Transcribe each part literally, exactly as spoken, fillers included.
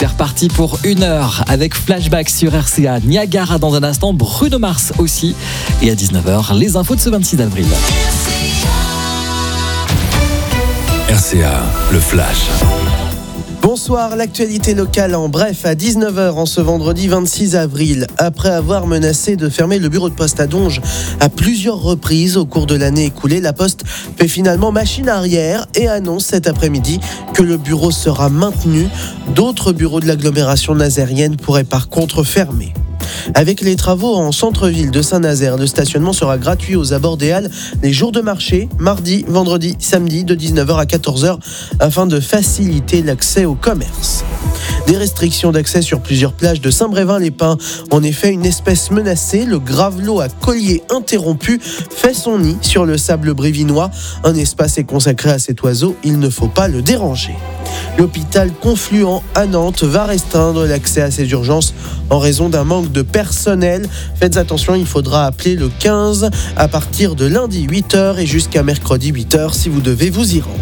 C'est reparti pour une heure avec Flashback sur R C A. Niagara dans un instant, Bruno Mars aussi. Et à dix-neuf heures, les infos de ce vingt-six avril. R C A, le Flash. Bonsoir, l'actualité locale en bref à dix-neuf heures en ce vendredi vingt-six avril. Après avoir menacé de fermer le bureau de poste à Donge à plusieurs reprises au cours de l'année écoulée, la Poste fait finalement machine arrière et annonce cet après-midi que le bureau sera maintenu. D'autres bureaux de l'agglomération nazérienne pourraient par contre fermer. Avec les travaux en centre-ville de Saint-Nazaire, le stationnement sera gratuit aux abords des halles les jours de marché, mardi, vendredi, samedi de dix-neuf heures à quatorze heures afin de faciliter l'accès au commerce. Des restrictions d'accès sur plusieurs plages de Saint-Brévin-les-Pins. En effet, une espèce menacée, le gravelot à collier interrompu, fait son nid sur le sable brévinois. Un espace est consacré à cet oiseau, il ne faut pas le déranger. L'hôpital Confluent à Nantes va restreindre l'accès à ces urgences en raison d'un manque de personnel. Faites attention, il faudra appeler le quinze à partir de lundi huit heures et jusqu'à mercredi huit heures si vous devez vous y rendre.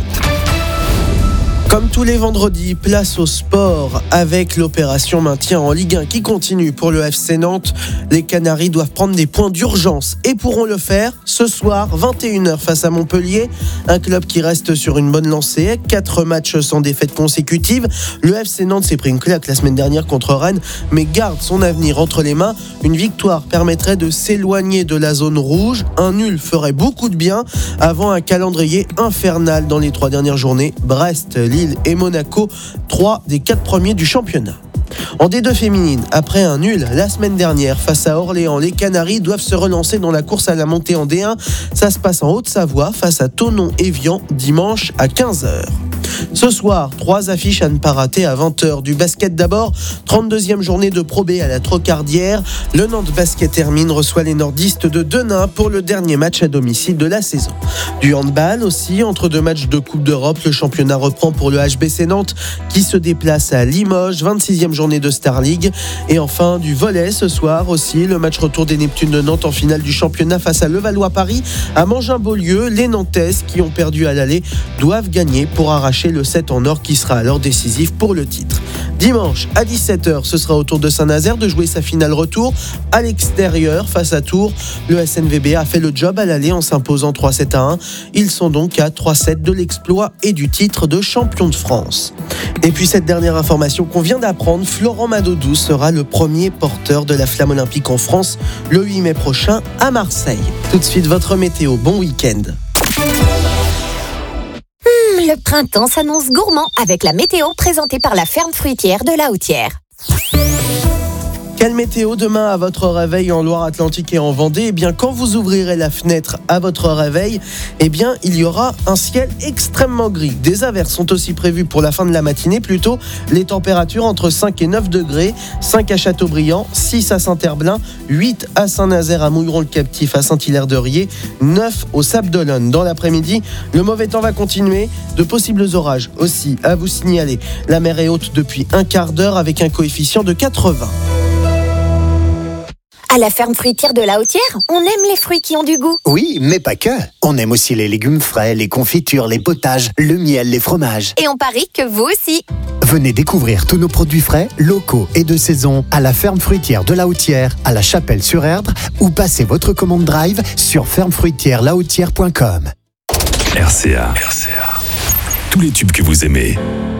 Comme tous les vendredis, place au sport avec l'opération maintien en Ligue un qui continue pour le F C Nantes. Les Canaries doivent prendre des points d'urgence et pourront le faire ce soir, vingt et une heures face à Montpellier. Un club qui reste sur une bonne lancée, quatre matchs sans défaite consécutive. Le F C Nantes s'est pris une claque la semaine dernière contre Rennes, mais garde son avenir entre les mains. Une victoire permettrait de s'éloigner de la zone rouge. Un nul ferait beaucoup de bien avant un calendrier infernal dans les trois dernières journées. Brest, Lille et Monaco, trois des quatre premiers du championnat. En D deux féminine, après un nul la semaine dernière face à Orléans, les Canaries doivent se relancer dans la course à la montée en D un. Ça se passe en Haute-Savoie face à Thonon-Évian dimanche à quinze heures. Ce soir, trois affiches à ne pas rater à vingt heures. Du basket d'abord, trente-deuxième journée de Pro B à la Trocardière. Le Nantes Basket Hermine reçoit les nordistes de Denain pour le dernier match à domicile de la saison. Du handball aussi, entre deux matchs de Coupe d'Europe, le championnat reprend pour le H B C Nantes qui se déplace à Limoges, vingt-sixième journée de Star League. Et enfin, du volley ce soir aussi, le match retour des Neptunes de Nantes en finale du championnat face à Levallois-Paris. À Mangin-Beaulieu, les Nantaises qui ont perdu à l'aller doivent gagner pour arracher le sept en or qui sera alors décisif pour le titre. Dimanche à dix-sept heures, ce sera au tour de Saint-Nazaire de jouer sa finale retour à l'extérieur face à Tours. Le S N V B a fait le job à l'aller en s'imposant trois sept à un. Ils sont donc à trois sept de l'exploit et du titre de champion de France. Et puis cette dernière information qu'on vient d'apprendre, Florent Madodou sera le premier porteur de la flamme olympique en France le huit mai prochain à Marseille. Tout de suite votre météo, bon week-end. Le printemps s'annonce gourmand avec la météo présentée par la ferme fruitière de La Hautière. Quelle météo demain à votre réveil en Loire-Atlantique et en Vendée ? Eh bien, quand vous ouvrirez la fenêtre à votre réveil, eh bien, il y aura un ciel extrêmement gris. Des averses sont aussi prévues pour la fin de la matinée, plutôt les températures entre cinq et neuf degrés, cinq à Châteaubriand, six à Saint-Herblain, huit à Saint-Nazaire, à Mouilleron-le-Captif, à Saint-Hilaire-de-Riez, neuf au Sable d'Olonne. Dans l'après-midi, le mauvais temps va continuer, de possibles orages aussi à vous signaler. La mer est haute depuis un quart d'heure avec un coefficient de quatre-vingts. À la ferme fruitière de La Hautière, on aime les fruits qui ont du goût. Oui, mais pas que. On aime aussi les légumes frais, les confitures, les potages, le miel, les fromages. Et on parie que vous aussi. Venez découvrir tous nos produits frais, locaux et de saison à la ferme fruitière de La Hautière, à La Chapelle-sur-Erdre, ou passez votre commande drive sur ferme fruitière la hautière point com. R C A. R C A. Tous les tubes que vous aimez.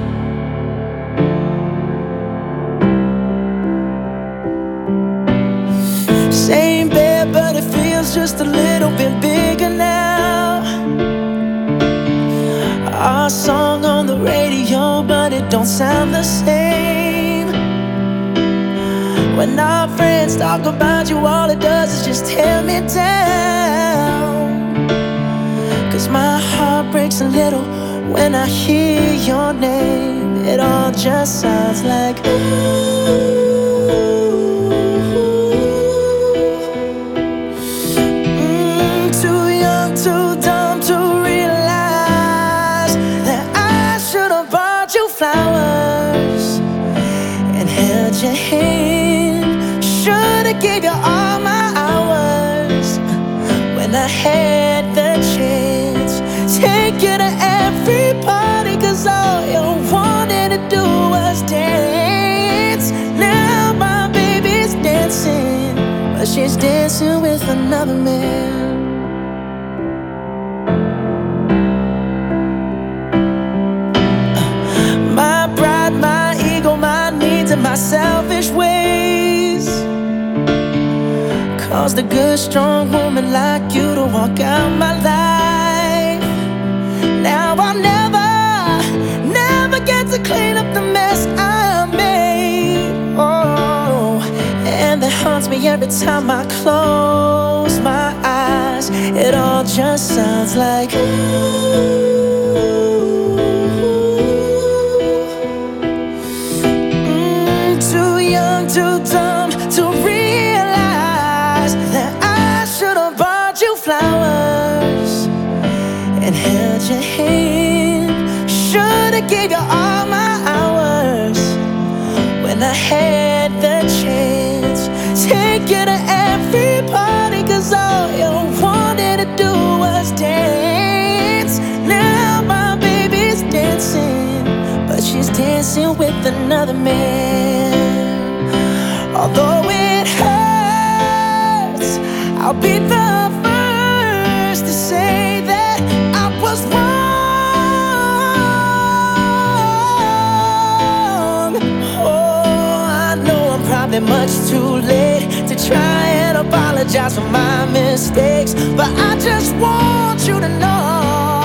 Same bed, but it feels just a little bit bigger now. Our song on the radio, but it don't sound the same. When our friends talk about you, all it does is just tear me down. 'Cause my heart breaks a little when I hear your name. It all just sounds like ooh. Too dumb to realize that I should have bought you flowers and held your hand. Should have gave you all my hours when I had the chance. Take you to every party, 'cause all you wanted to do was dance. caused a good, strong woman like you to walk out my life. Now I'll never, never get to clean up the mess I made. Oh, and that haunts me every time I close my eyes. It all just sounds like ooh. Too dumb to realize that I should have bought you flowers and held your hand. Should have gave you all my hours when I had the chance. Take you to every party, cause all you wanted to do was dance. Now my baby's dancing, but she's dancing with another man. Although it hurts, I'll be the first to say that I was wrong. Oh, I know I'm probably much too late to try and apologize for my mistakes, but I just want you to know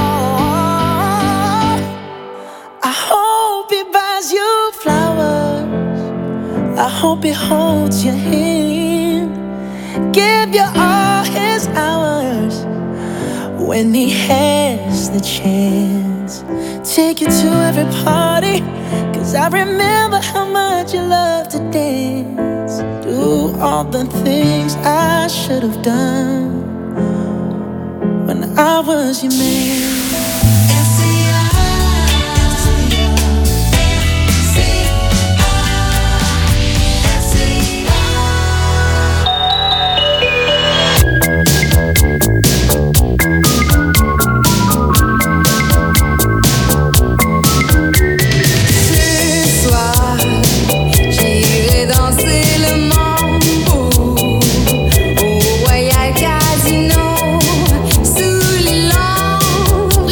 I hope he buys you flowers. I hope he holds your hand, give you all his hours when he has the chance. Take you to every party, cause I remember how much you love to dance. Do all the things I should have done when I was your man. Au Royal Casino, sous les lampes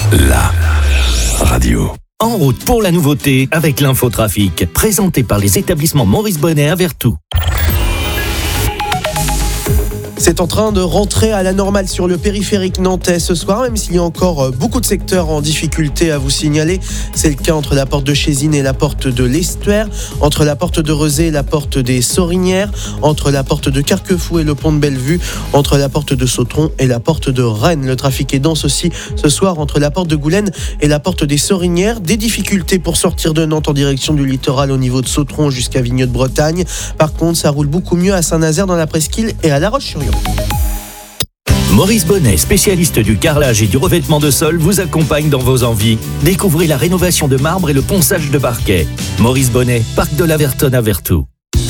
la radio. En route pour la nouveauté avec l'infotrafic, présenté par les établissements Maurice Bonnet à Vertou. C'est en train de rentrer à la normale sur le périphérique nantais ce soir, même s'il y a encore beaucoup de secteurs en difficulté à vous signaler. C'est le cas entre la porte de Chézine et la porte de l'Estuaire, entre la porte de Rezé et la porte des Sorinières, entre la porte de Carquefou et le pont de Bellevue, entre la porte de Sautron et la porte de Rennes. Le trafic est dense aussi ce soir entre la porte de Goulaine et la porte des Sorinières. Des difficultés pour sortir de Nantes en direction du littoral au niveau de Sautron jusqu'à Vigneux-de-Bretagne. Par contre, ça roule beaucoup mieux à Saint-Nazaire dans la Presqu'île et à La Roche-sur-Yon. Maurice Bonnet, spécialiste du carrelage et du revêtement de sol, vous accompagne dans vos envies. Découvrez la rénovation de marbre et le ponçage de parquet. Maurice Bonnet, Parc de la Vertonne à Vertou.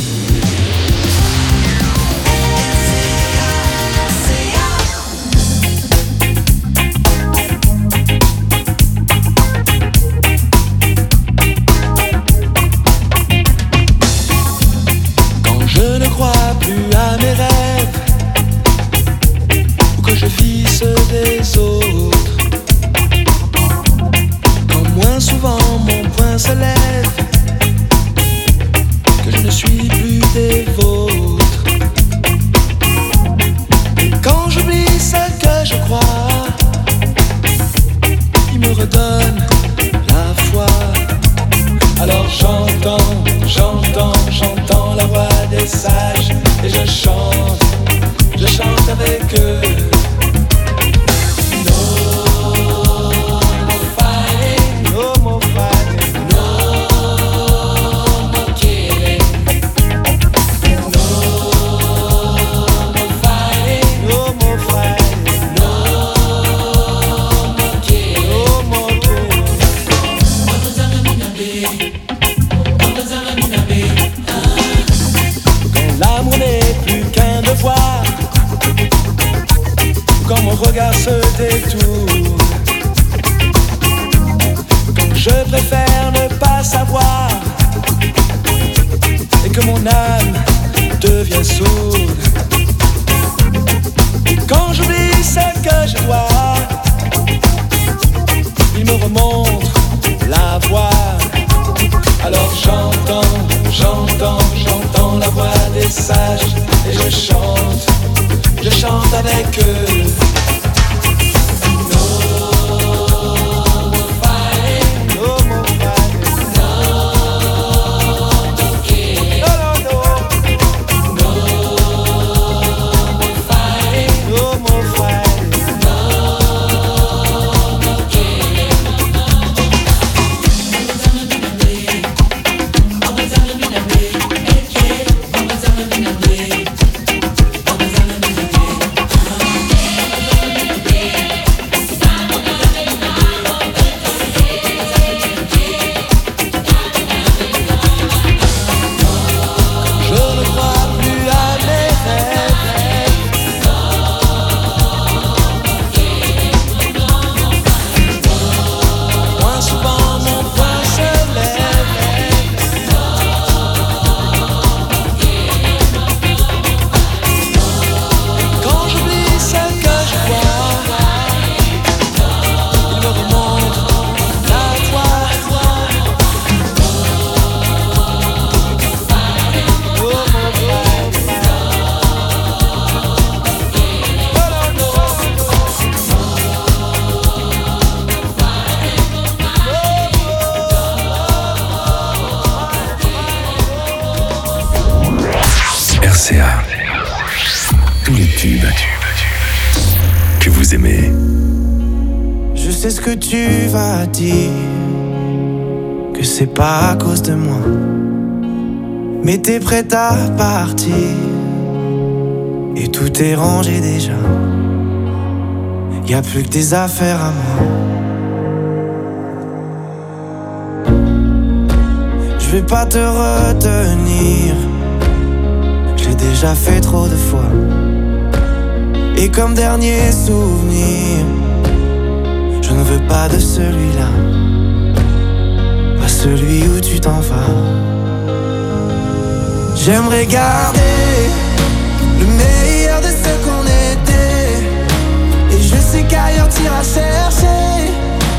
Quand je ne crois plus à mes rêves, que je vis ceux des autres, quand moins souvent mon poing se lève, que je ne suis plus des vôtres, et quand j'oublie ce que je crois, il me redonne la foi. Alors j'entends, j'entends, j'entends la voix des sages, et je chante, je chante avec eux. Quand mon regard se détourne, quand je préfère ne pas savoir, et que mon âme devient sourde, et quand j'oublie ce que je dois, il me remonte la voix. Alors j'entends, j'entends, j'entends la voix des sages, et je chante, je chante avec eux. R C A. Tous les tubes que vous aimez. Je sais ce que tu vas dire, que c'est pas à cause de moi, mais t'es prête à partir, et tout est rangé déjà. Y'a plus que tes affaires à moi. Je vais pas te retenir, j'ai déjà fait trop de fois. Et comme dernier souvenir, je ne veux pas de celui-là, pas celui où tu t'en vas. J'aimerais garder le meilleur de ce qu'on était, et je sais qu'ailleurs t'iras chercher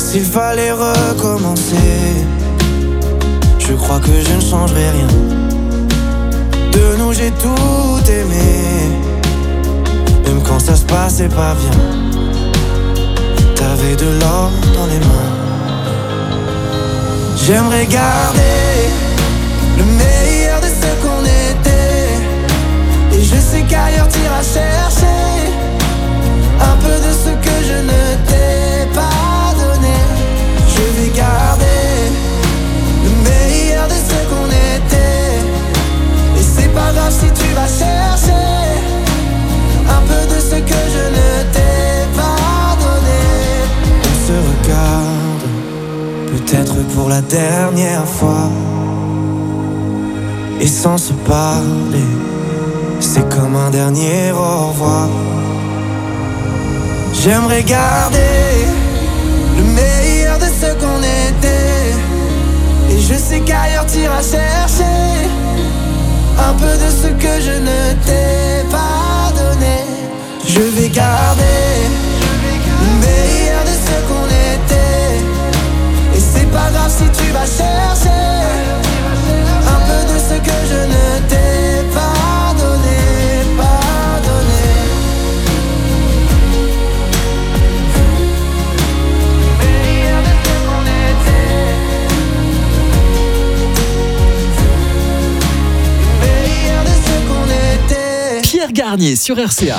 S'il fallait recommencer, je crois que je ne changerai rien. De nous j'ai tout aimé, même quand ça se passait pas bien. T'avais de l'or dans les mains. J'aimerais garder le meilleur de ce qu'on était, et je sais qu'ailleurs t'iras chercher un peu de ce que je ne t'ai pas donné. Je vais garder le meilleur de ce qu'on était, et c'est pas grave si tu vas chercher un peu de ce que je ne t'ai pas donné. On se regarde, peut-être pour la dernière fois, et sans se parler, c'est comme un dernier au revoir. J'aimerais garder le meilleur de ce qu'on était, et je sais qu'ailleurs t'iras chercher un peu de ce que je ne t'ai pas donné. Je vais garder le meilleur de ce qu'on était, et c'est pas grave si tu vas chercher un peu de ce que je ne t'ai pas donné, pas donné. Meilleur de ce qu'on était, meilleur de ce qu'on était. Pierre Garnier sur R C A.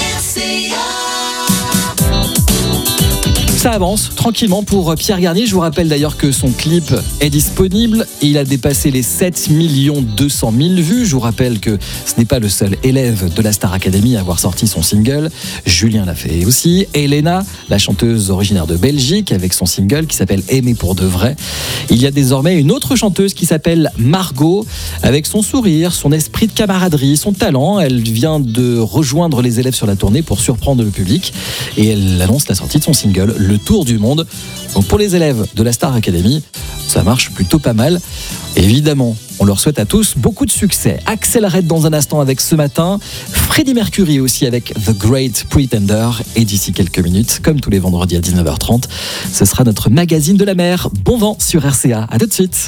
Ça avance tranquillement pour Pierre Garnier. Je vous rappelle d'ailleurs que son clip est disponible et il a dépassé les sept millions deux cent mille vues. Je vous rappelle que ce n'est pas le seul élève de la Star Academy à avoir sorti son single. Julien l'a fait aussi. Elena, la chanteuse originaire de Belgique, avec son single qui s'appelle Aimer pour de vrai. Il y a désormais une autre chanteuse qui s'appelle Margot, avec son sourire, son esprit de camaraderie, son talent. Elle vient de rejoindre les élèves sur la tournée pour surprendre le public et elle annonce la sortie de son single, Le Tour du Monde. Donc pour les élèves de la Star Academy, ça marche plutôt pas mal. Évidemment, on leur souhaite à tous beaucoup de succès. Axel Red dans un instant avec Ce Matin, Freddie Mercury aussi avec The Great Pretender, et d'ici quelques minutes, comme tous les vendredis à dix-neuf heures trente, ce sera notre magazine de la mer. Bon vent sur R C A, à tout de suite.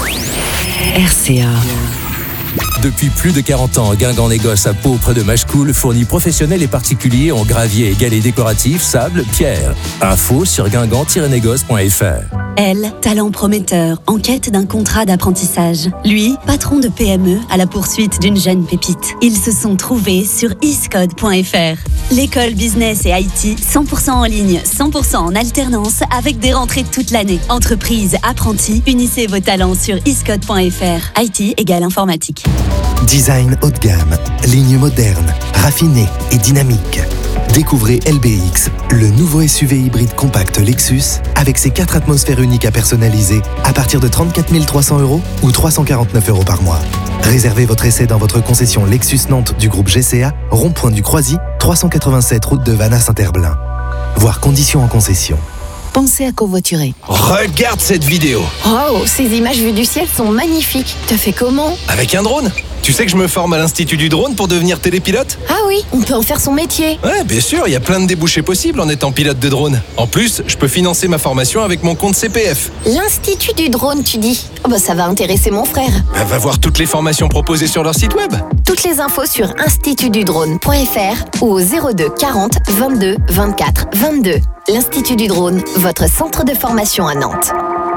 R C A. Depuis plus de quarante ans, Guingamp-Négoce à Pau près de Machecoul fournit professionnels et particuliers en gravier et galets décoratifs, sable, pierre. Info sur guingamp tiret négoce point f r. Elle, talent prometteur, en quête d'un contrat d'apprentissage. Lui, patron de P M E à la poursuite d'une jeune pépite. Ils se sont trouvés sur iscode point f r. L'école business et I T, cent pour cent en ligne, cent pour cent en alternance, avec des rentrées toute l'année. Entreprise, apprentis, unissez vos talents sur iscode point f r. I T égale informatique. Design haut de gamme, ligne moderne, raffinée et dynamique. Découvrez L B X, le nouveau S U V hybride compact Lexus avec ses quatre atmosphères uniques à personnaliser à partir de trente-quatre mille trois cents euros ou trois cent quarante-neuf euros par mois. Réservez votre essai dans votre concession Lexus Nantes du groupe G C A, rond-point du Croisy, trois cent quatre-vingt-sept route de Vannes à Saint-Herblain. Voir conditions en concession. Pensez à covoiturer. Regarde cette vidéo. Oh, ces images vues du ciel sont magnifiques. T'as fait comment? Avec un drone. Tu sais que je me forme à l'Institut du drone pour devenir télépilote? Ah oui, on peut en faire son métier. Ouais, bien sûr, il y a plein de débouchés possibles en étant pilote de drone. En plus, je peux financer ma formation avec mon compte C P F. L'Institut du drone, tu dis? Oh bah ça va intéresser mon frère. Bah, va voir toutes les formations proposées sur leur site web. Toutes les infos sur institut du drone point f r ou au zéro deux quarante vingt-deux vingt-quatre vingt-deux. L'Institut du drone, votre centre de formation à Nantes.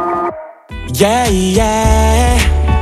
Yeah, yeah.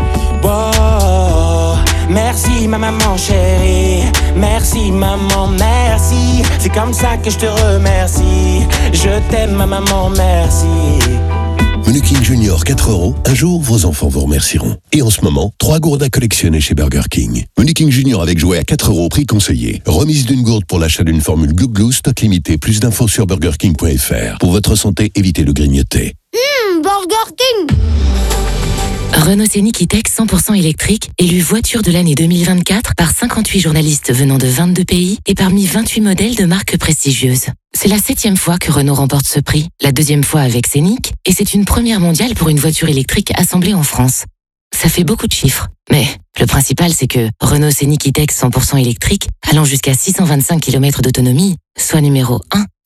Wow. Merci ma maman chérie. Merci maman, merci. C'est comme ça que je te remercie. Je t'aime ma maman, merci. Menu King Junior quatre euros. Un jour, vos enfants vous remercieront. Et en ce moment, trois gourdes à collectionner chez Burger King. Menu King Junior avec jouet à quatre euros, prix conseillé. Remise d'une gourde pour l'achat d'une formule Glouglou, stock limité. Plus d'infos sur burger king point f r. Pour votre santé, évitez le grignoter. Mmh, Burger King. Renault Scénic E-Tech cent pour cent électrique, élu voiture de l'année deux mille vingt-quatre par cinquante-huit journalistes venant de vingt-deux pays et parmi vingt-huit modèles de marques prestigieuses. C'est la septième fois que Renault remporte ce prix, la deuxième fois avec Scénic, et c'est une première mondiale pour une voiture électrique assemblée en France. Ça fait beaucoup de chiffres, mais le principal c'est que Renault Scénic E-Tech cent pour cent électrique, allant jusqu'à six cent vingt-cinq kilomètres d'autonomie, soit numéro un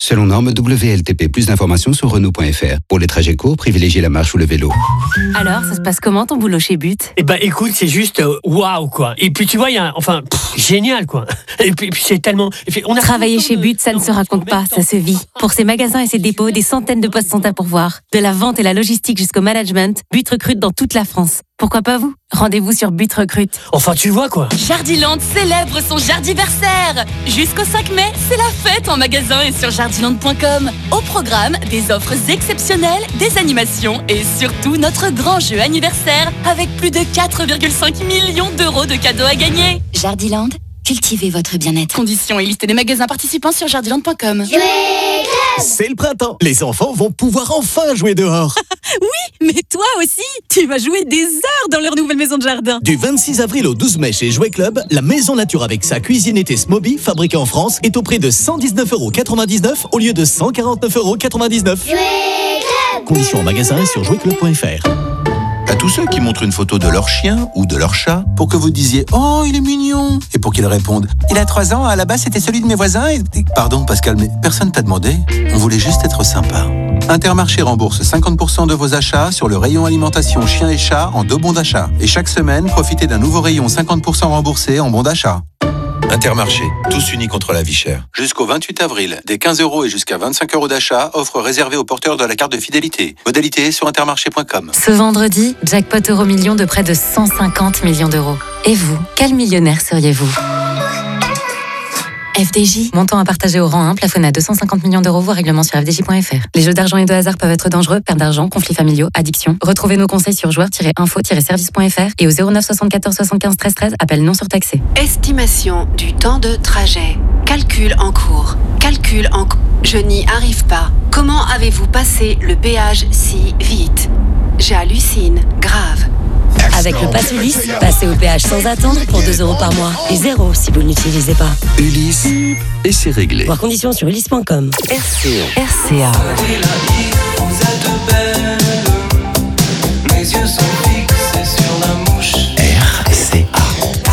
selon norme W L T P. Plus d'informations sur Renault point F R. Pour les trajets courts, privilégiez la marche ou le vélo. Alors, ça se passe comment ton boulot chez But ? Eh ben écoute, c'est juste euh, waouh quoi. Et puis tu vois, il y a enfin pff, génial quoi. Et puis, et puis c'est tellement. Puis, on a Travailler chez But, ça ne se raconte pas, ça se vit. Pour ses magasins et ses dépôts, des centaines de postes sont à pourvoir. De la vente et la logistique jusqu'au management, But recrute dans toute la France. Pourquoi pas vous ? Rendez-vous sur But Recrute. Enfin, tu vois quoi. Jardiland célèbre son Jardiversaire. Jusqu'au cinq mai, c'est la fête en magasin et sur jardiland point com. Au programme, des offres exceptionnelles, des animations et surtout notre grand jeu anniversaire avec plus de quatre virgule cinq millions d'euros de cadeaux à gagner. Jardiland, cultivez votre bien-être. Conditions et liste des magasins participants sur jardiland point com. C'est le printemps. Les enfants vont pouvoir enfin jouer dehors. Oui, mais toi aussi, tu vas jouer des heures dans leur nouvelle maison de jardin. Du vingt-six avril au douze mai chez Jouet Club, la maison nature avec sa cuisine été Smoby, fabriquée en France, est au prix de cent dix-neuf euros quatre-vingt-dix-neuf au lieu de cent quarante-neuf euros quatre-vingt-dix-neuf. Conditions en magasin et sur jouet club point F R. À tous ceux qui montrent une photo de leur chien ou de leur chat pour que vous disiez « Oh, il est mignon !» et pour qu'ils répondent « Il a trois ans, à la base c'était celui de mes voisins et... » Pardon Pascal, mais personne t'a demandé. On voulait juste être sympa. Intermarché rembourse cinquante pour cent de vos achats sur le rayon alimentation chien et chat en deux bons d'achat. Et chaque semaine, profitez d'un nouveau rayon cinquante pour cent remboursé en bons d'achat. Intermarché, tous unis contre la vie chère. Jusqu'au vingt-huit avril, des quinze euros et jusqu'à vingt-cinq euros d'achat, offre réservée aux porteurs de la carte de fidélité. Modalité sur intermarché point com. Ce vendredi, jackpot euro million de près de cent cinquante millions d'euros. Et vous, quel millionnaire seriez-vous ? F D J, montant à partager au rang un, plafonné à deux cent cinquante millions d'euros, voire règlement sur f d j point f r. Les jeux d'argent et de hasard peuvent être dangereux, perte d'argent, conflits familiaux, addiction. Retrouvez nos conseils sur joueurs tiret info tiret service point f r et au zéro neuf soixante-quatorze soixante-quinze treize treize, appel non surtaxé. Estimation du temps de trajet. Calcul en cours. Calcul en cours. Je n'y arrive pas. Comment avez-vous passé le péage si vite ? J'hallucine. Grave. Avec le Pass Ulysse, passez au péage sans attendre pour deux euros par mois. Et zéro si vous ne l'utilisez pas. Ulysse, et c'est réglé. Voir conditions sur ulysse point com. R C A. R C A. Mes yeux sont fixés sur la mouche. R C A.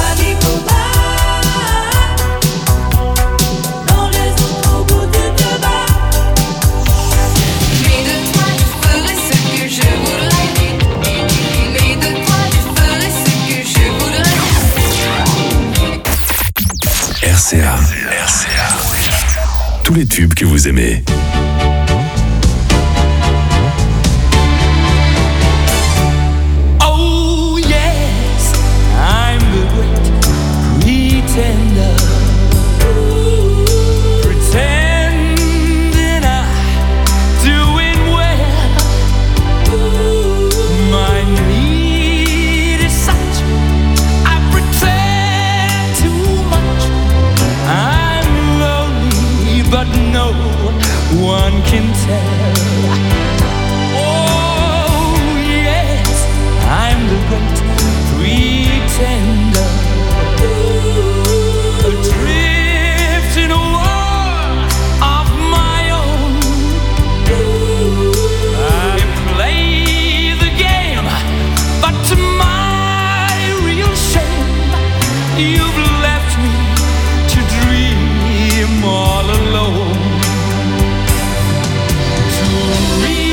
R C A. R C A. Tous les tubes que vous aimez. Oh yes, I'm the great pretender. Pretending I'm doing well. My need is such, I pretend too much. I'm lonely, but no one can tell. Oh yes, I'm the great pretender. Adrift in a world of my own. I play the game, but to my real shame, you've left me to dream all alone. To read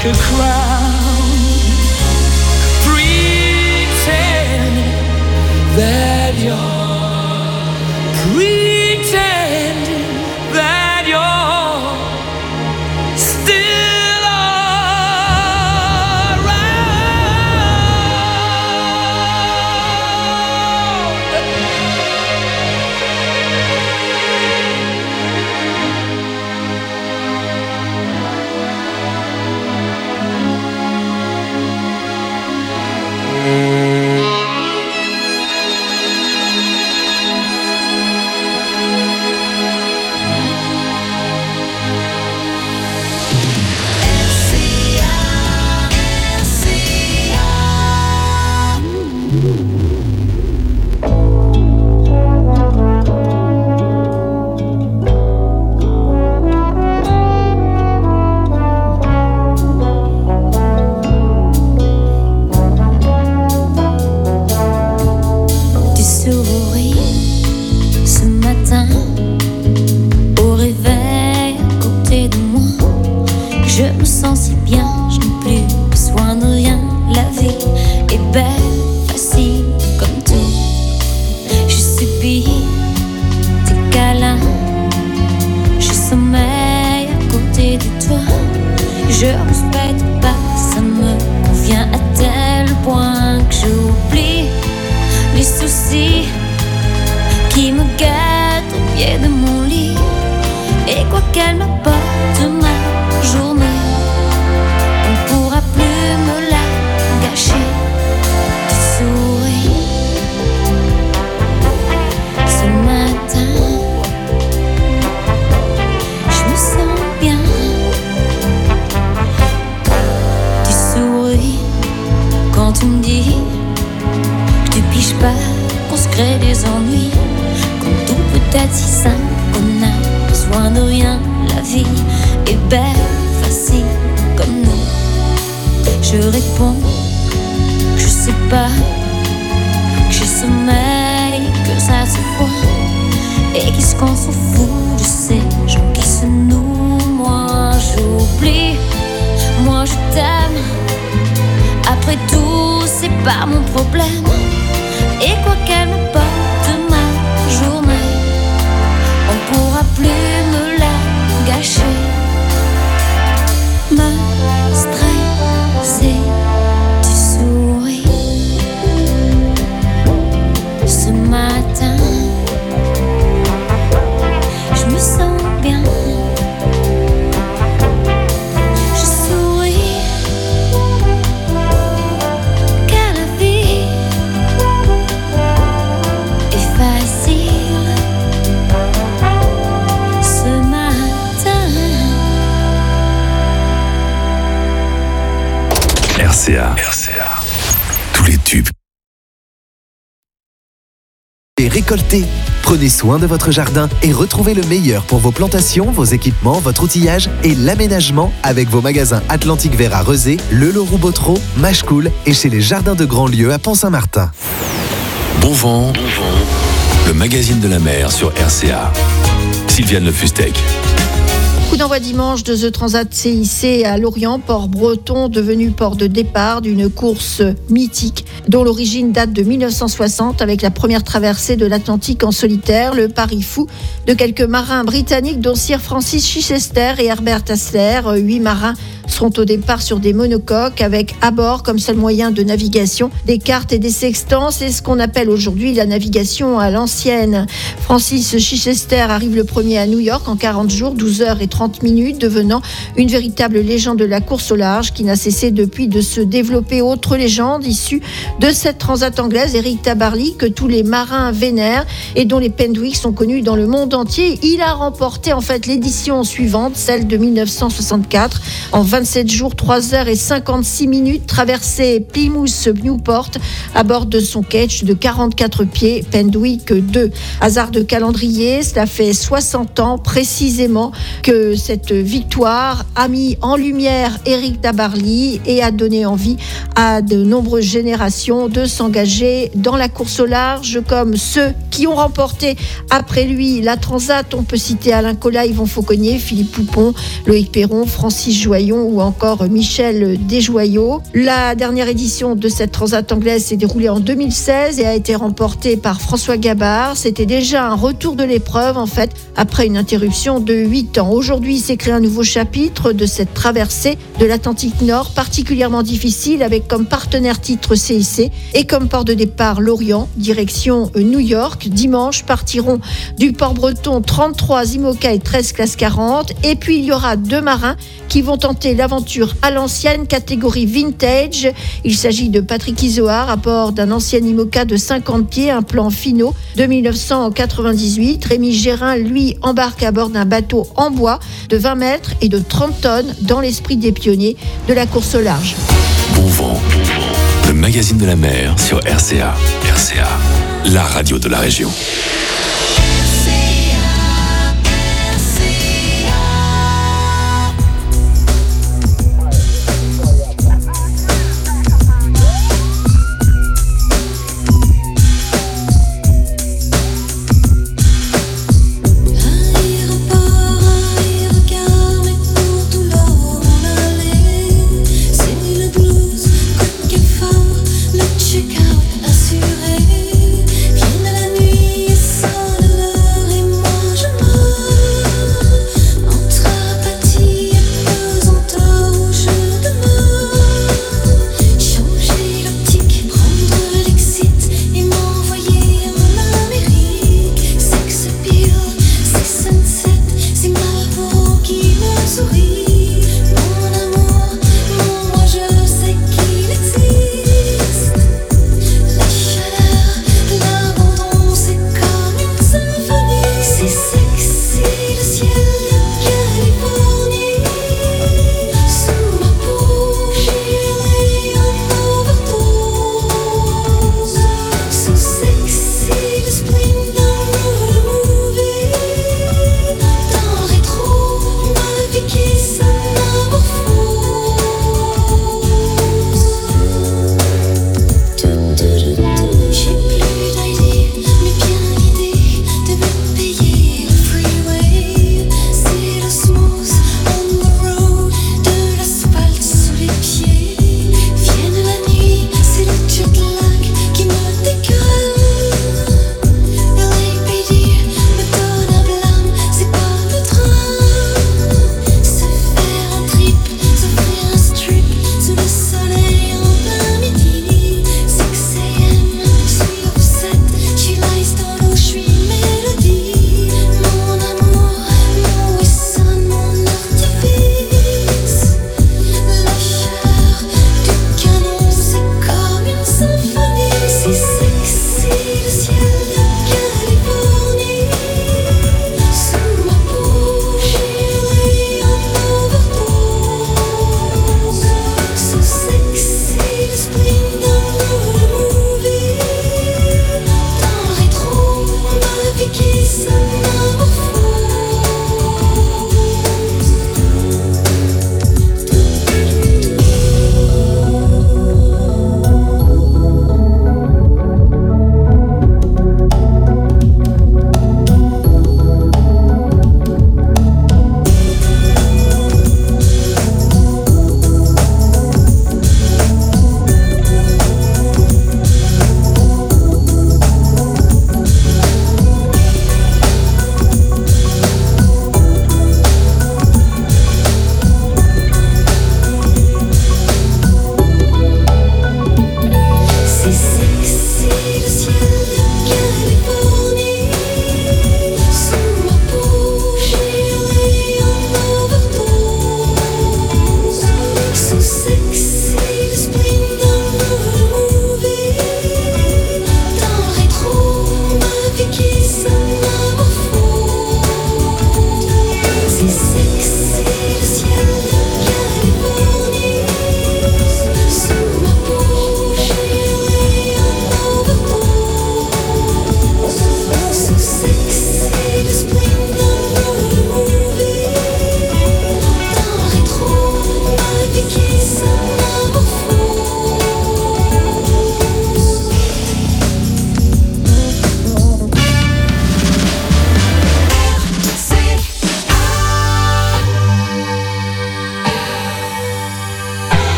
like a crown, pretend that you're, pretend that you're still R C A. R C A. Tous les tubes. Et récoltez. Prenez soin de votre jardin et retrouvez le meilleur pour vos plantations, vos équipements, votre outillage et l'aménagement avec vos magasins Atlantique Vert à Rezé, Le Leroux-Bottereau, Machecoul et chez les Jardins de Grandlieu à Pont-Saint-Martin. Bon vent, bon vent. Le magazine de la mer sur R C A. Sylviane Le Fustec. Coup d'envoi dimanche de The Transat C I C à Lorient, port breton devenu port de départ d'une course mythique dont l'origine date de mille neuf cent soixante avec la première traversée de l'Atlantique en solitaire, le pari fou de quelques marins britanniques dont Sir Francis Chichester et Herbert Asler. Huit marins seront au départ sur des monocoques avec à bord comme seul moyen de navigation des cartes et des sextants. C'est ce qu'on appelle aujourd'hui la navigation à l'ancienne. Francis Chichester arrive le premier à New York en quarante jours, douze heures et trente minutes, devenant une véritable légende de la course au large qui n'a cessé depuis de se développer. Autre légende issue de cette transat anglaise, Eric Tabarly, que tous les marins vénèrent et dont les Pendwick sont connus dans le monde entier. Il a remporté en fait l'édition suivante, celle de mille neuf cent soixante-quatre, en vingt-sept jours, trois heures et cinquante-six minutes, traversée Plymouth-Newport à bord de son ketch de quarante-quatre pieds, Pendwick deux. Hasard de calendrier, cela fait soixante ans précisément que cette victoire a mis en lumière Eric Tabarly et a donné envie à de nombreuses générations de s'engager dans la course au large, comme ceux qui ont remporté après lui la Transat. On peut citer Alain Colas, Yvon Fauconnier, Philippe Poupon, Loïc Perron, Francis Joyon ou encore Michel Desjoyaux. La dernière édition de cette Transat anglaise s'est déroulée en deux mille seize et a été remportée par François Gabard. C'était déjà un retour de l'épreuve en fait, après une interruption de huit ans. Aujourd'hui, s'écrit un nouveau chapitre de cette traversée de l'Atlantique Nord, particulièrement difficile, avec comme partenaire titre C I C et comme port de départ Lorient, direction New York. Dimanche partiront du port breton trente-trois IMOCA et treize classe quarante. Et puis il y aura deux marins qui vont tenter l'aventure à l'ancienne, catégorie vintage. Il s'agit de Patrick Isoard à bord d'un ancien IMOCA de cinquante pieds, un plan Finot de dix-neuf cent quatre-vingt-dix-huit. Rémi Gérin, lui, embarque à bord d'un bateau en bois de vingt mètres et de trente tonnes dans l'esprit des pionniers de la course au large. Bon vent, le magazine de la mer sur R C A. R C A, la radio de la région.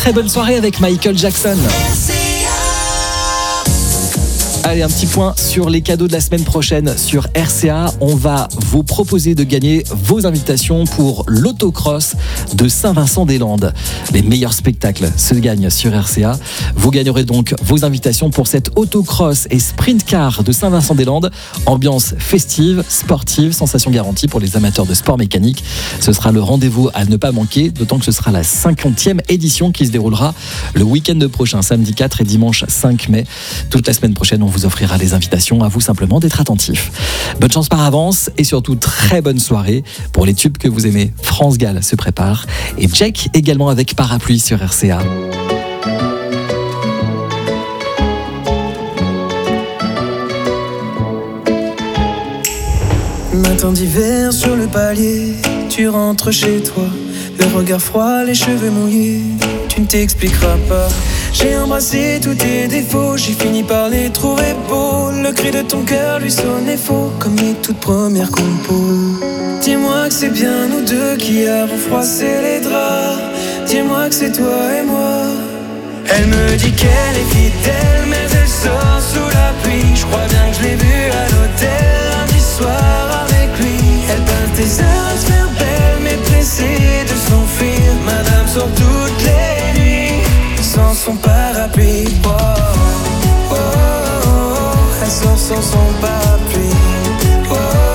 très bonne soirée avec Michael Jackson. Allez, un petit point sur les cadeaux de la semaine prochaine sur R C A. On va vous proposer de gagner vos invitations pour l'autocross de Saint-Vincent-des-Landes. Les meilleurs spectacles se gagnent sur R C A. Vous gagnerez donc vos invitations pour cette autocross et sprint car de Saint-Vincent-des-Landes. Ambiance festive, sportive, sensation garantie pour les amateurs de sport mécanique. Ce sera le rendez-vous à ne pas manquer, d'autant que ce sera la cinquantième édition qui se déroulera le week-end prochain, samedi quatre et dimanche cinq mai. Toute la semaine prochaine, on vous offrira les invitations, à vous simplement d'être attentifs. Bonne chance par avance et surtout très bonne soirée pour les tubes que vous aimez. France Gall se prépare et Jack également avec Parapluie sur R C A. Matin d'hiver sur le palier, tu rentres chez toi, le regard froid, les cheveux mouillés, tu ne t'expliqueras pas. J'ai embrassé tous tes défauts, j'ai fini par les trouver beaux. Le cri de ton cœur lui sonnait faux, comme les toutes premières compos. Dis-moi que c'est bien nous deux qui avons froissé les draps. Dis-moi que c'est toi et moi. Elle me dit qu'elle est fidèle, mais elle sort sous la pluie. Je crois bien que je l'ai vue à l'hôtel lundi soir avec lui. Elle passe des heures à se faire belle, mais pressée de s'enfuir. Madame sort toutes les nuits sans son parapluie. Oh, oh, oh, oh, elle sort sans son parapluie. Oh, oh,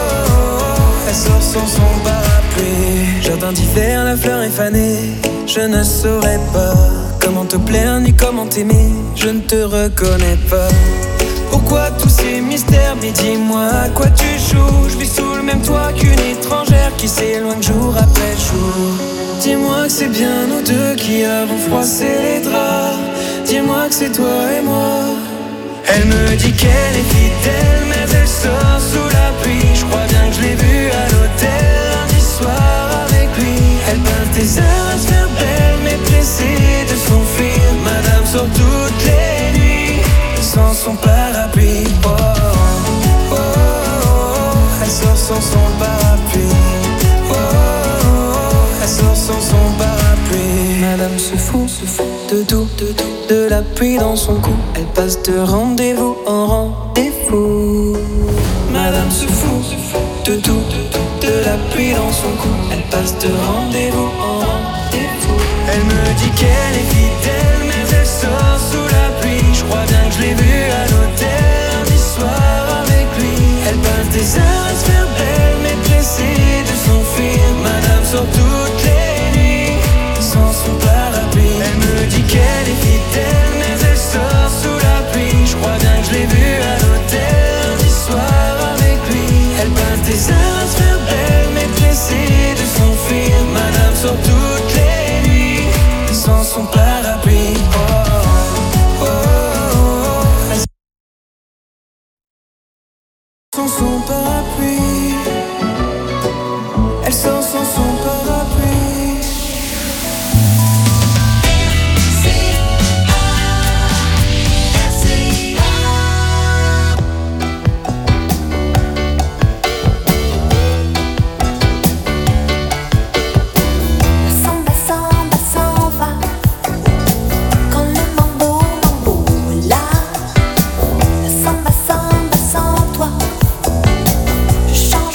oh, elle sort sans son parapluie. Jardin d'hiver, la fleur est fanée. Je ne saurais pas comment te plaire ni comment t'aimer. Je ne te reconnais pas. Pourquoi tous ces mystères? Mais dis-moi à quoi tu joues. Je vis sous le même toit qu'une étrangère qui s'éloigne jour après jour. Dis-moi que c'est bien nous deux qui avons froissé les draps. Dis-moi que c'est toi et moi. Elle me dit qu'elle est fidèle, mais elle sort sous la pluie. Je crois bien que je l'ai vue à l'hôtel lundi soir avec lui. Elle passe des heures à se faire belle, mais pressée de s'enfuir. Madame sort toutes les nuits sans son parapluie. Oh, oh, oh, oh, elle sort sans son parapluie. Oh, oh, oh, elle sort sans son parapluie. Madame se fout, se fout de tout, de tout, de la pluie dans son cou. Elle passe de rendez-vous en rendez-vous. Madame se fout, se fout de tout, de tout, de la pluie dans son cou. Elle passe de rendez-vous en rendez-vous. Elle me dit qu'elle est fidèle, mais elle sort sous la pluie. Je crois bien que je l'ai vue à l'hôtel lundi soir avec lui. Elle passe des heures à se faire belle, mais pressée de s'enfuir. Madame sort toutes les nuits sans son parapluie. Elle me dit qu'elle est fidèle, mais elle sort sous la pluie. Je crois bien que je l'ai vue à l'hôtel lundi soir avec lui. Elle passe des heures à se faire belle, mais pressée de s'enfuir. Madame sort toutes les nuits sans son parapluie. Oh, oh, oh, oh. Sans son parapluie. Elle sort sans son parapluie. Samba, samba sans toi, je chante.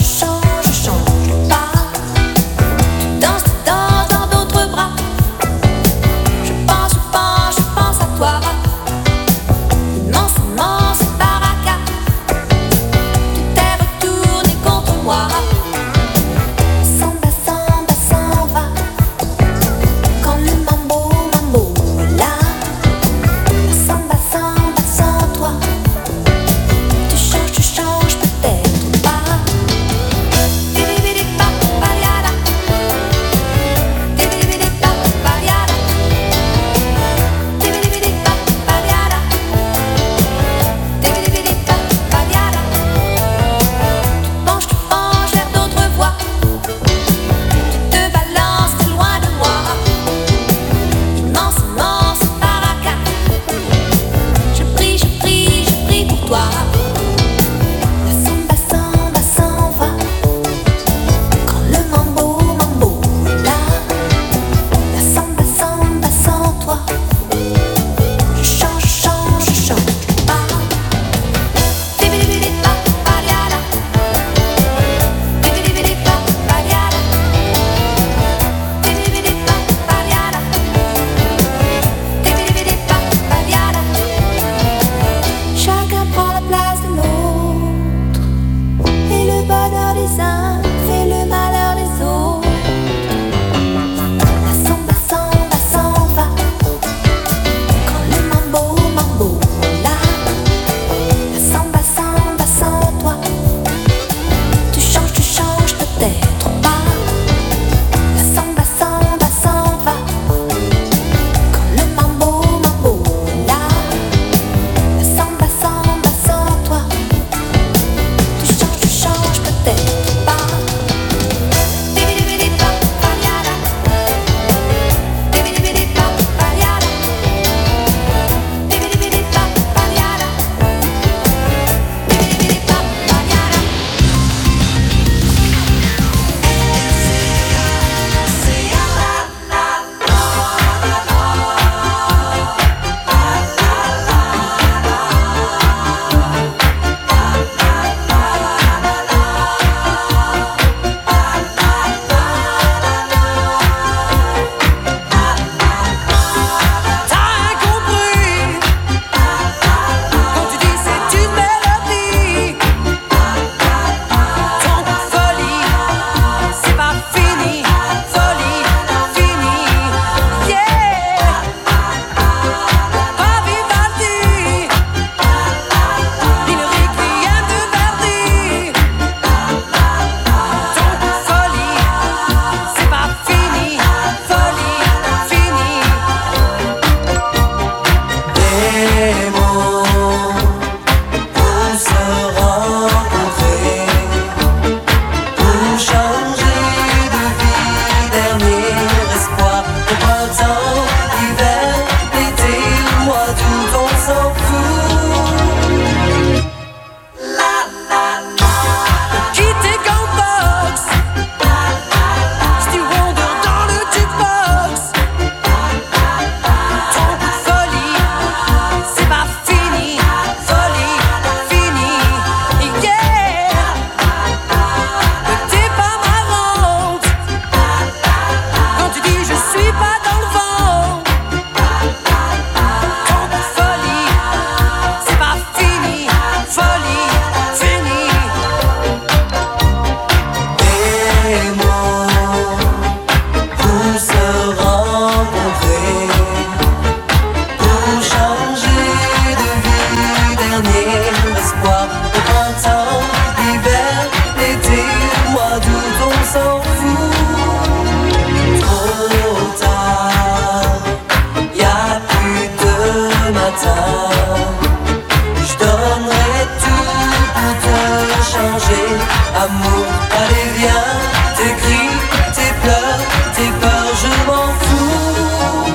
Amour, allez viens, tes cris, tes pleurs, tes peurs, je m'en fous.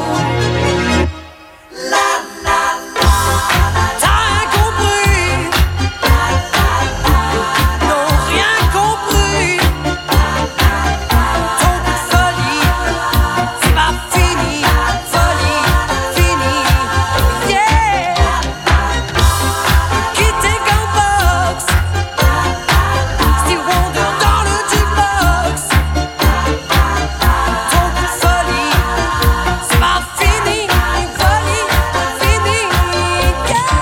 La la la, t'as rien compris. Non, rien compris. Ton coup de folie, c'est pas fini. Folie, fini, yeah. Quitter Gunbox, Stevie Wonder dans le jukebox. Ton coup de folie, c'est pas fini. Folie, fini, yeah.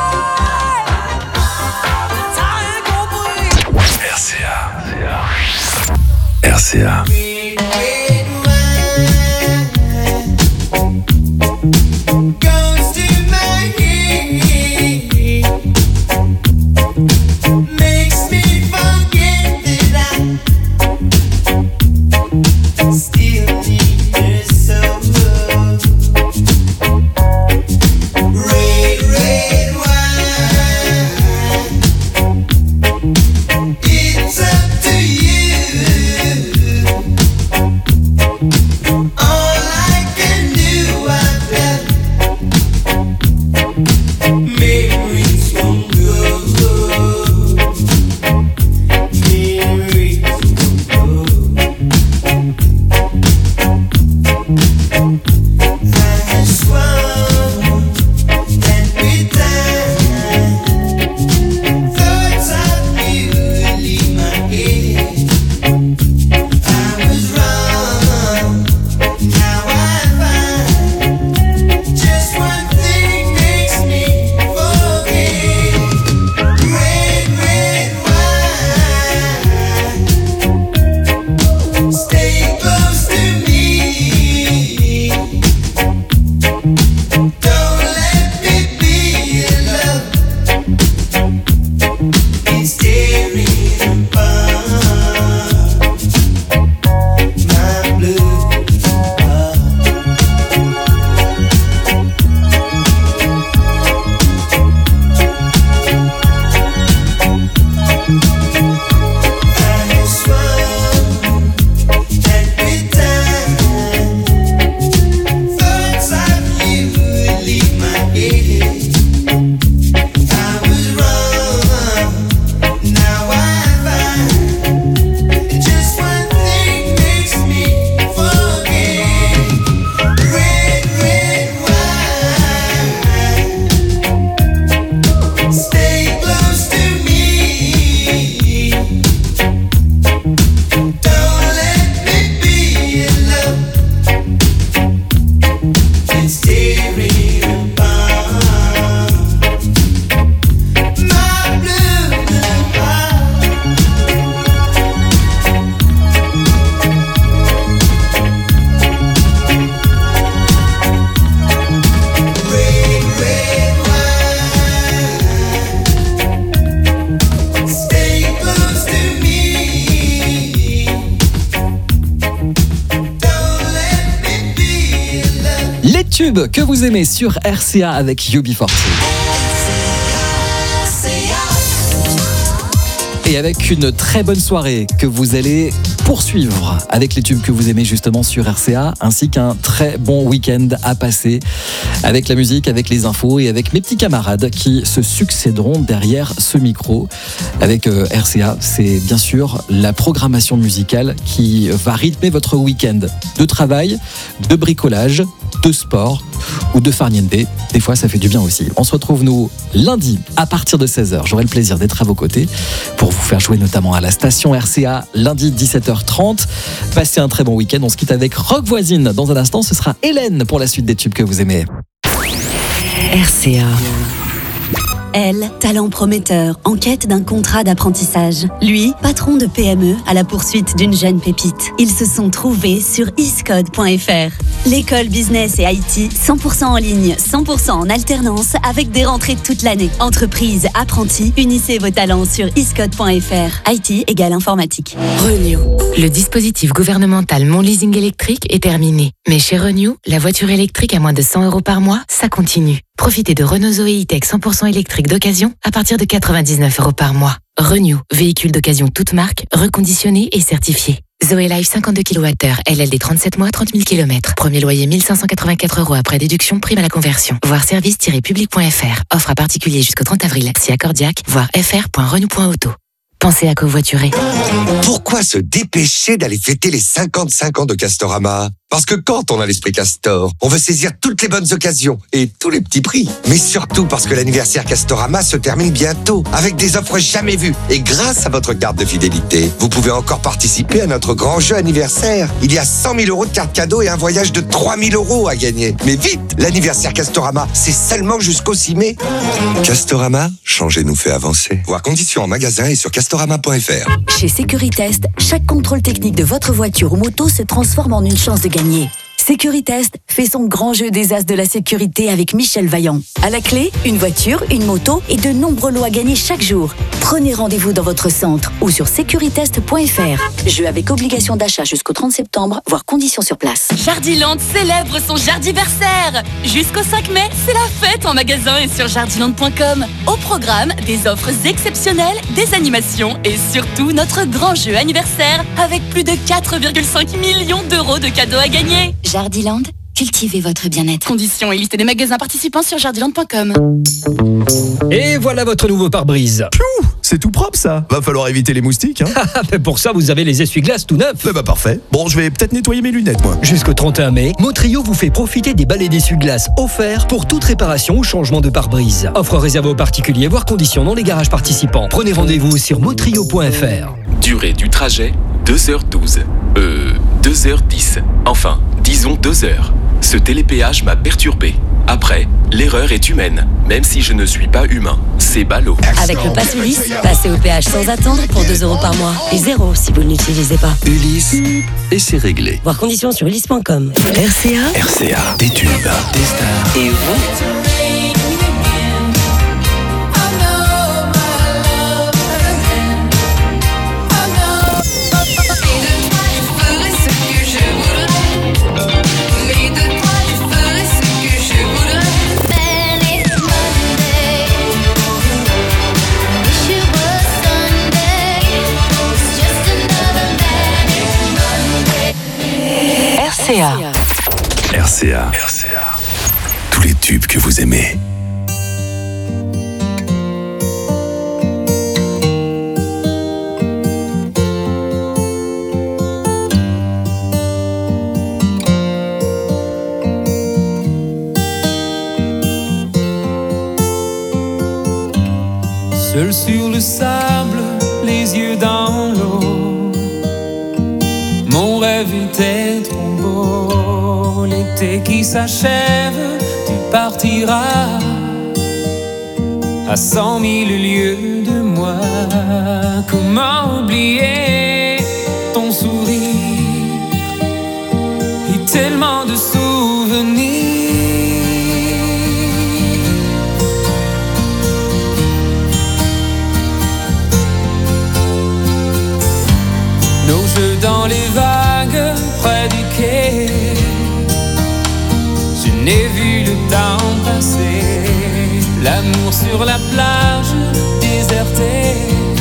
T'as rien compris. R C A. R C A. Goes to my head, makes me forget that I still need her so. Red, red wine, it's up to you. All I can do, I've got memories from good. Memories from good. I swam and pretend thoughts of you leave my head. I was wrong. Now I find just one thing makes me forget. Red, red wine, stay close to me. Don't let me be alone. It's tearing apart my blue heart. I swam and pretend thoughts of you leave my head. I was wrong. Now I find just one thing makes me forget. Red, red wine, stay close to me. Don't let me be alone. It's tearing apart my blue heart. Red, red wine, stay close to me. Don't let me be alone. Les tubes que vous aimez sur R C A avec U B quarante. Et avec une très bonne soirée que vous allez poursuivre avec les tubes que vous aimez justement sur R C A, ainsi qu'un très bon week-end à passer avec la musique, avec les infos et avec mes petits camarades qui se succéderont derrière ce micro. Avec euh, R C A, c'est bien sûr la programmation musicale qui va rythmer votre week-end de travail, de bricolage, de sport ou de farniente. Des fois, ça fait du bien aussi. On se retrouve, nous, lundi à partir de seize heures. J'aurai le plaisir d'être à vos côtés pour vous faire jouer notamment à la station R C A lundi dix-sept heures trente. Passez un très bon week-end. On se quitte avec Rock Voisine. Dans un instant, ce sera Hélène pour la suite des tubes que vous aimez. R C A. Elle, talent prometteur, en quête d'un contrat d'apprentissage. Lui, patron de P M E, à la poursuite d'une jeune pépite. Ils se sont trouvés sur iscode point f r. L'école business et I T, cent pour cent en ligne, cent pour cent en alternance, avec des rentrées toute l'année. Entreprise, apprentis, unissez vos talents sur iscode point f r. I T égale informatique. Renew. Le dispositif gouvernemental Mon Leasing électrique est terminé. Mais chez Renew, la voiture électrique à moins de cent euros par mois, ça continue. Profitez de Renault Zoé E-Tech cent pour cent électrique d'occasion à partir de quatre-vingt-dix-neuf euros par mois. Renew, véhicule d'occasion toute marque, reconditionné et certifié. Zoé Life cinquante-deux kilowattheures, L L D trente-sept mois, trente mille kilomètres. Premier loyer mille cinq cent quatre-vingt-quatre euros après déduction, prime à la conversion. Voir service tiret public point f r. Offre à particulier jusqu'au trente avril. Si accordiaque, voir f r point renew point auto. Pensez à covoiturer. Pourquoi se dépêcher d'aller fêter les cinquante-cinq ans de Castorama ? Parce que quand on a l'esprit Castor, on veut saisir toutes les bonnes occasions et tous les petits prix. Mais surtout parce que l'anniversaire Castorama se termine bientôt avec des offres jamais vues. Et grâce à votre carte de fidélité, vous pouvez encore participer à notre grand jeu anniversaire. Il y a cent mille euros de cartes cadeaux et un voyage de trois mille euros à gagner. Mais vite, l'anniversaire Castorama, c'est seulement jusqu'au six mai. Castorama, changer nous fait avancer. Voir conditions en magasin et sur castorama point f r. Chez Sécuritest, chaque contrôle technique de votre voiture ou moto se transforme en une chance de gagner. Sécuritest fait son grand jeu des as de la sécurité avec Michel Vaillant. À la clé, une voiture, une moto et de nombreux lots à gagner chaque jour. Prenez rendez-vous dans votre centre ou sur sécuritest point f r. Jeu avec obligation d'achat jusqu'au trente septembre, voire conditions sur place. Jardiland célèbre son Jardiversaire. Jusqu'au cinq mai, c'est la fête en magasin et sur jardiland point com. Au programme, des offres exceptionnelles, des animations et surtout notre grand jeu anniversaire avec plus de quatre virgule cinq millions d'euros de cadeaux à gagner. Jardiland, cultivez votre bien-être. Conditions et liste des magasins participants sur jardiland point com. Et voilà votre nouveau pare-brise. Piou, c'est tout propre ça. Va falloir éviter les moustiques, hein. Pour ça, vous avez les essuie-glaces tout neufs. Eh bah parfait. Bon, je vais peut-être nettoyer mes lunettes, moi. Jusqu'au trente et un mai, Motrio vous fait profiter des balais d'essuie-glaces offerts pour toute réparation ou changement de pare-brise. Offre réservée aux particuliers, voire conditions dans les garages participants. Prenez rendez-vous sur motrio point f r. Durée du trajet, deux heures douze. Euh, deux heures dix. Enfin, disons deux heures. Ce télépéage m'a perturbé. Après, l'erreur est humaine, même si je ne suis pas humain. C'est ballot. Avec le pass Ulysse, passez au péage sans attendre pour deux euros par mois. Et zéro si vous ne l'utilisez pas. Ulysse, et c'est réglé. Voir conditions sur ulysse point com. R C A. R C A, des tubes, des stars. Et vous? R C A. R C A. R C A. Tous les tubes que vous aimez. Seul sur le sable, les yeux dans l'eau, mon rêve était trop beau. L'été qui s'achève, tu partiras à cent mille lieues de moi. Comment oublier ton sourire et tellement de souvenirs. Nos jeux dans les vagues près du quai, je n'ai vu le temps passer. L'amour sur la plage désertée,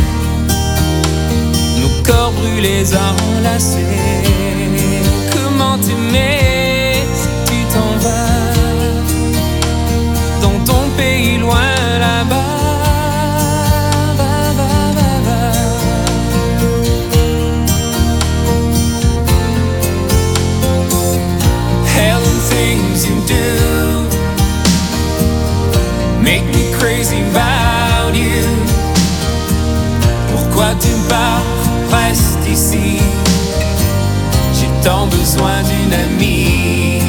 nos corps brûlés enlacés. Comment t'aimer si tu t'en vas dans ton pays loin là-bas. You do make me crazy about you. Pourquoi tu pars, reste ici. J'ai tant besoin d'une amie.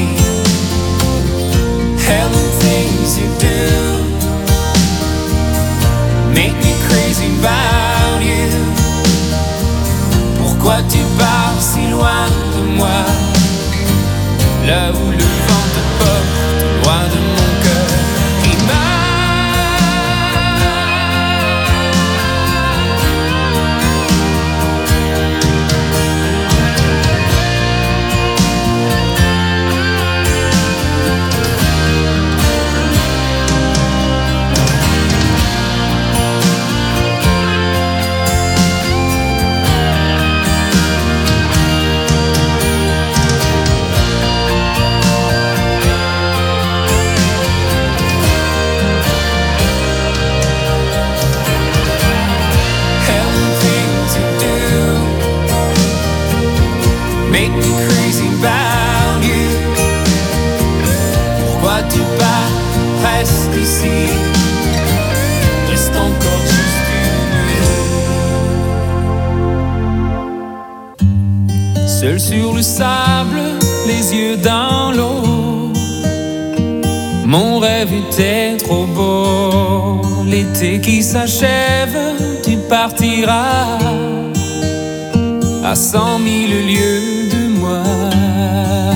Hell the things you do make me crazy about you. Pourquoi tu pars si loin de moi, là où le vent te porte, loin de mon cœur qui bat. seul sur le sable, les yeux dans l'eau. Mon rêve était trop beau. L'été qui s'achève, tu partiras à cent mille lieues de moi.